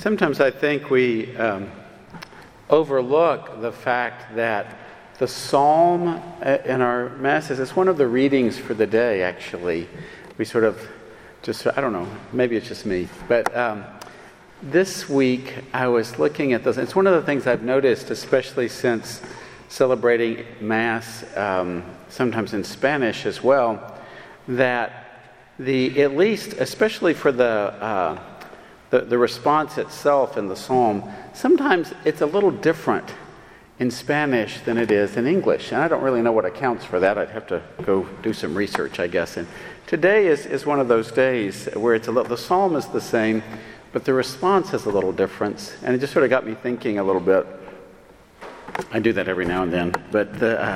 Sometimes I think we overlook the fact that the psalm in our masses is one of the readings for the day, actually. We sort of just, I don't know, maybe it's just me, but this week I was looking at this. It's one of the things I've noticed, especially since celebrating Mass, sometimes in Spanish as well, that at least, especially for the response itself in the psalm, sometimes it's a little different in Spanish than it is in English. And I don't really know what accounts for that. I'd have to go do some research, I guess. And today is one of those days where the psalm is the same, but the response has a little difference. And it just sort of got me thinking a little bit. I do that every now and then. But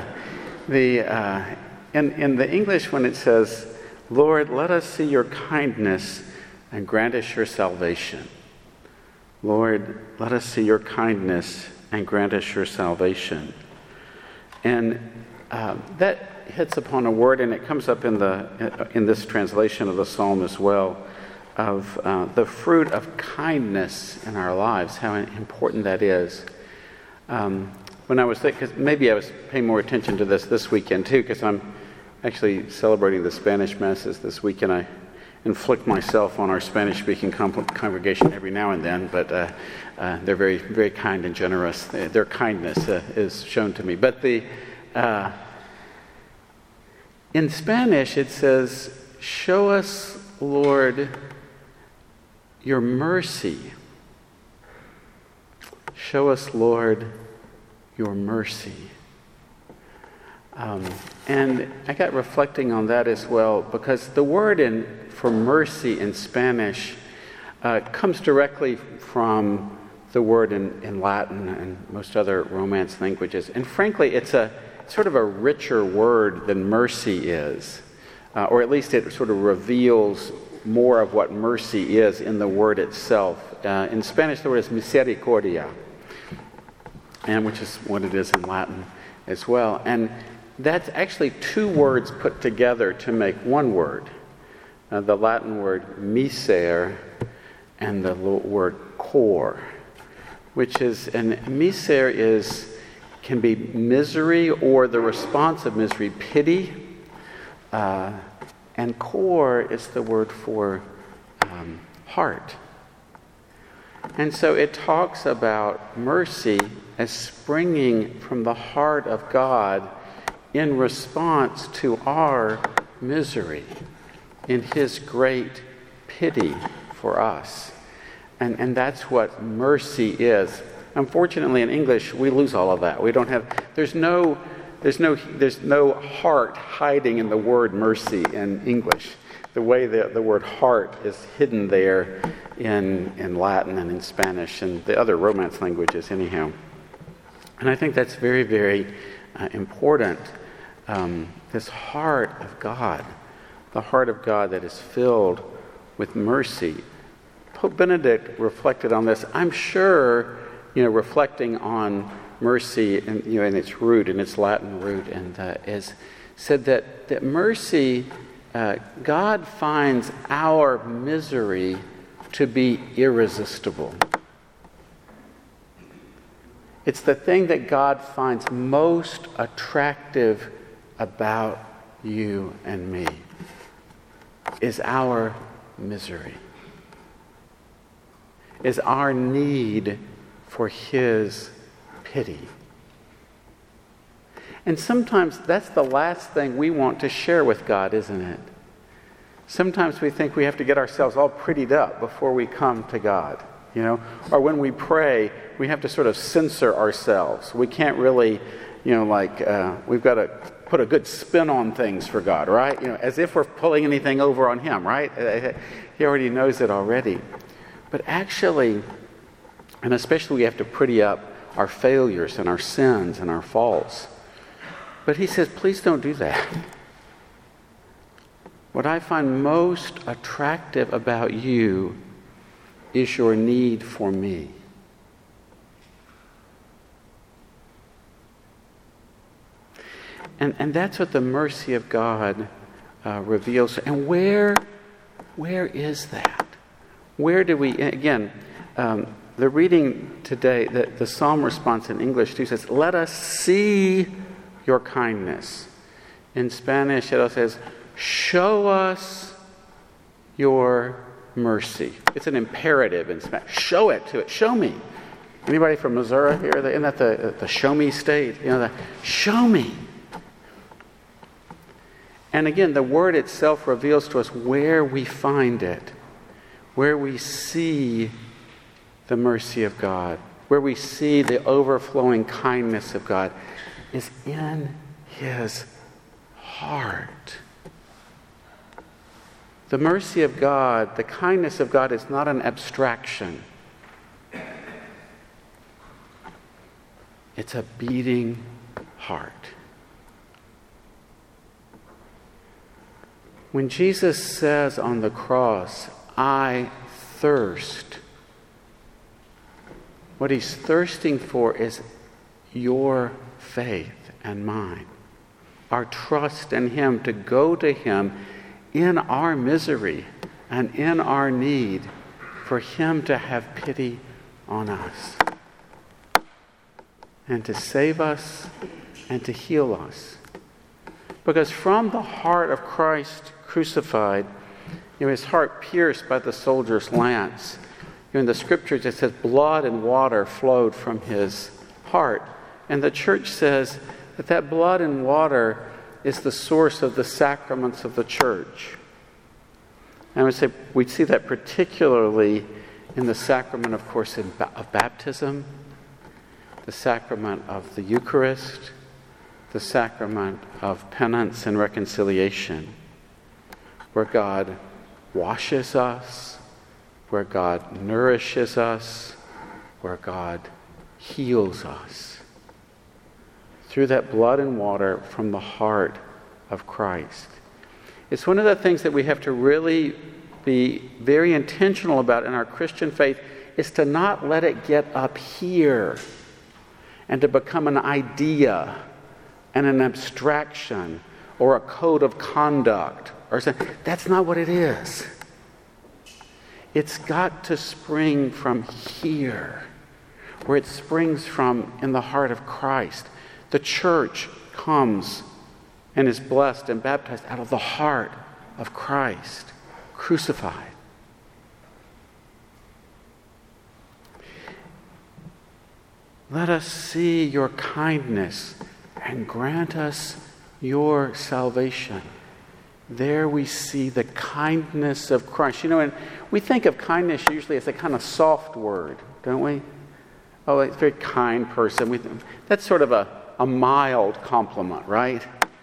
in the English, when it says, "Lord, let us see your kindness and grant us your salvation." Lord, let us see your kindness and grant us your salvation. And that hits upon a word, and it comes up in this translation of the psalm as well, of the fruit of kindness in our lives, how important that is. When I was thinking, maybe I was paying more attention to this weekend too, because I'm actually celebrating the Spanish Masses this weekend. I inflict myself on our Spanish-speaking congregation every now and then, but they're very, very kind and generous. Their kindness is shown to me. But in Spanish it says, "Show us, Lord, your mercy. Show us, Lord, your mercy." And I got reflecting on that as well, because the word for mercy in Spanish comes directly from the word in Latin and most other Romance languages. And frankly, it's a sort of a richer word than mercy is, or at least it sort of reveals more of what mercy is in the word itself. In Spanish, the word is misericordia, and which is what it is in Latin as well. And that's actually two words put together to make one word. The Latin word miser and the word cor, which is, and miser can be misery or the response of misery, pity, and cor is the word for heart. And so it talks about mercy as springing from the heart of God in response to our misery, in His great pity for us. And that's what mercy is. Unfortunately, in English, we lose all of that. We don't have, there's no heart hiding in the word mercy in English. The way that the word heart is hidden there in Latin and in Spanish and the other Romance languages anyhow. And I think that's very, very important. This heart of God, the heart of God that is filled with mercy. Pope Benedict reflected on this. I'm sure, reflecting on mercy and in its root, in its Latin root, and said that mercy, God finds our misery to be irresistible. It's the thing that God finds most attractive about you and me, is our misery, is our need for His pity. And sometimes that's the last thing we want to share with God, isn't it? Sometimes we think we have to get ourselves all prettied up before we come to God, or when we pray, we have to sort of censor ourselves. We can't really, we've got to put a good spin on things for God, right? As if we're pulling anything over on Him, right? He already knows it already. But actually, and especially we have to pretty up our failures and our sins and our faults. But He says, please don't do that. What I find most attractive about you is your need for me. And that's what the mercy of God reveals. And where is that? Where do we, again, The reading today, the psalm response in English too says, "Let us see your kindness." In Spanish, it says, "Show us your mercy." It's an imperative in Spanish. Show it to it. Show me. Anybody from Missouri here? Isn't that the show me state? Show me. And again, the word itself reveals to us where we find it, where we see the mercy of God, where we see the overflowing kindness of God, is in His heart. The mercy of God, the kindness of God is not an abstraction. It's a beating heart. When Jesus says on the cross, "I thirst," what He's thirsting for is your faith and mine. Our trust in Him, to go to Him in our misery and in our need, for Him to have pity on us and to save us and to heal us. Because from the heart of Christ crucified, His heart pierced by the soldier's lance, in the scriptures it says blood and water flowed from His heart. And the church says that blood and water is the source of the sacraments of the church. And I would say we see that particularly in the sacrament, of course, of baptism, the sacrament of the Eucharist, the sacrament of penance and reconciliation, where God washes us, where God nourishes us, where God heals us. Through that blood and water from the heart of Christ. It's one of the things that we have to really be very intentional about in our Christian faith, is to not let it get up here and to become an idea and an abstraction or a code of conduct or something. That's not what it is. It's got to spring from here, where it springs from in the heart of Christ. The church comes and is blessed and baptized out of the heart of Christ, crucified. Let us see your kindness and grant us your salvation. There we see the kindness of Christ. And we think of kindness usually as a kind of soft word, don't we? Oh, it's a very kind person. That's sort of a mild compliment, right?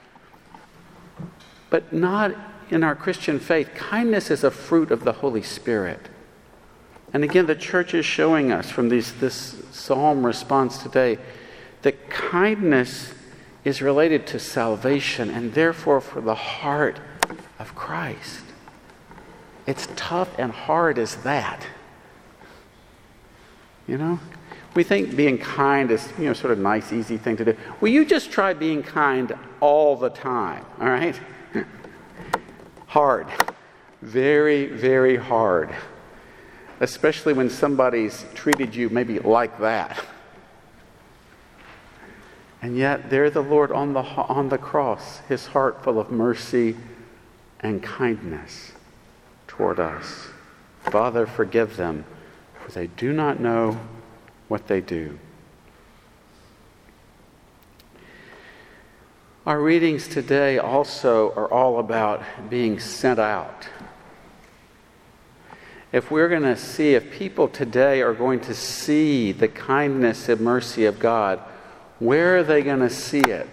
But not in our Christian faith. Kindness is a fruit of the Holy Spirit. And again, the church is showing us from this psalm response today that kindness is related to salvation and therefore for the heart of Christ. It's tough and hard as that. We think being kind is, sort of nice, easy thing to do. Will you just try being kind all the time, all right? Hard. Very, very hard. Especially when somebody's treated you maybe like that. And yet, there the Lord on the cross, His heart full of mercy and kindness toward us. Father, forgive them, for they do not know what they do. Our readings today also are all about being sent out. If people today are going to see the kindness and mercy of God, where are they going to see it?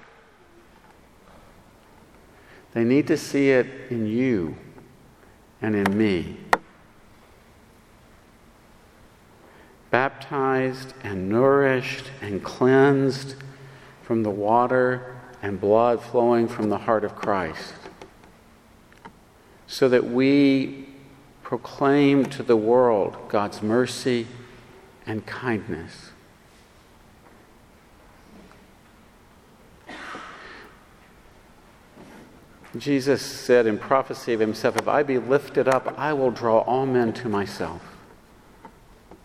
They need to see it in you and in me. Baptized and nourished and cleansed from the water and blood flowing from the heart of Christ, so that we proclaim to the world God's mercy and kindness. Jesus said in prophecy of Himself, "If I be lifted up, I will draw all men to myself."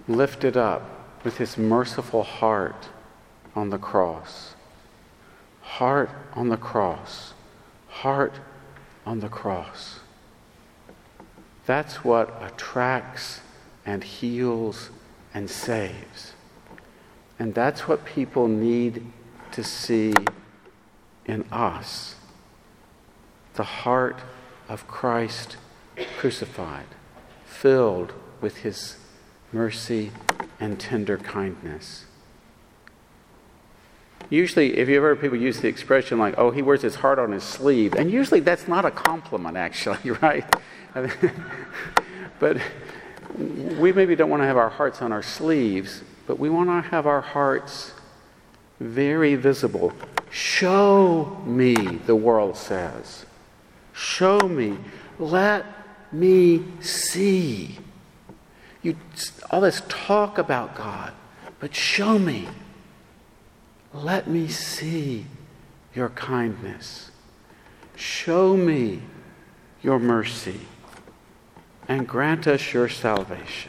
lifted up with his merciful heart on the cross. Heart on the cross. Heart on the cross. That's what attracts and heals and saves. And that's what people need to see in us. The heart of Christ crucified, filled with his mercy and tender kindness. Usually, if you ever heard people use the expression like, oh, he wears his heart on his sleeve, and usually that's not a compliment, actually, right? But we maybe don't want to have our hearts on our sleeves, but we want to have our hearts very visible. Show me, the world says. Show me. Let me see. All this talk about God, but show me. Let me see your kindness. Show me your mercy. And grant us your salvation.